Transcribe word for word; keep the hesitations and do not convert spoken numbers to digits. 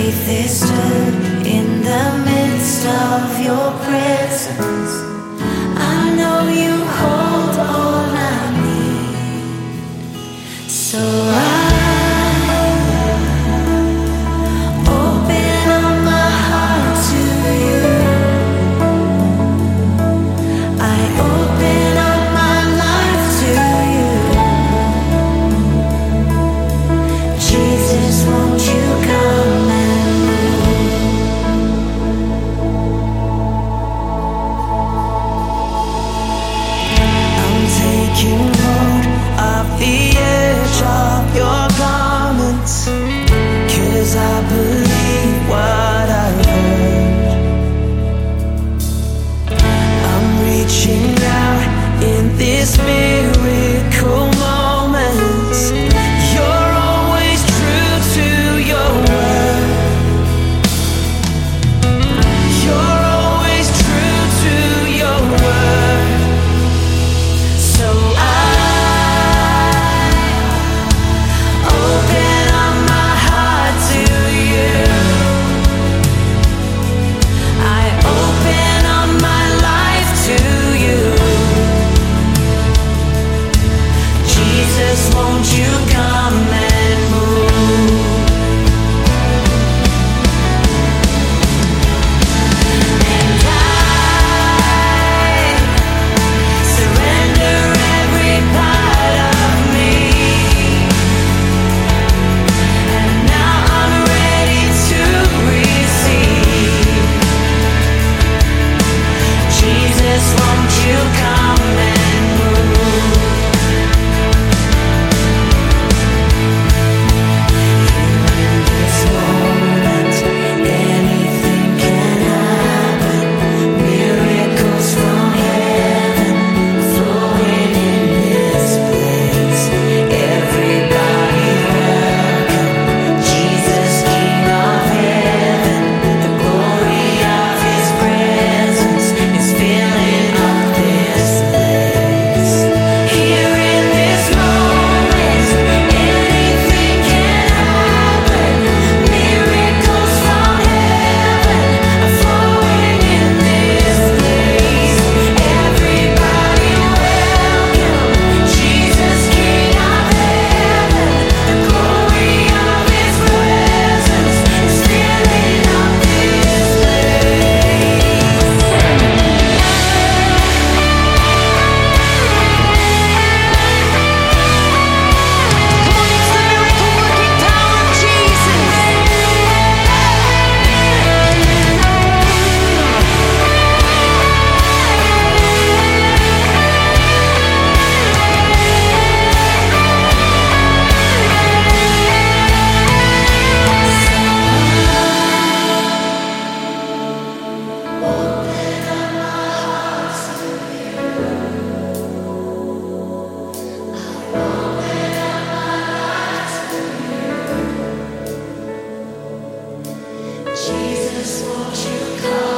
faith is stood in the midst of your presence. I know you hold all I need. So I open up my heart to you. I open up my life to you. Jesus, won't you come and I'm taking hold of the edge of your garments, 'cause I believe what I've heard. I'm reaching out in this miracle moments. You're always true to your word. You're always true to your word. So I open up my heart to you. I open up my life to you. Jesus, won't you come and move? And I surrender every part of me. And now I'm ready to receive. Jesus, won't you come and move? In this moment, anything can happen. Miracles from heaven flowing in this place. Everybody welcome Jesus, King of heaven. The glory of His presence is filling up this place. Here in this moment, anything can happen. Miracles from heaven are flowing in this place. Everybody welcome Jesus, King of heaven. The glory of His presence is filling up this Jesus, won't you come?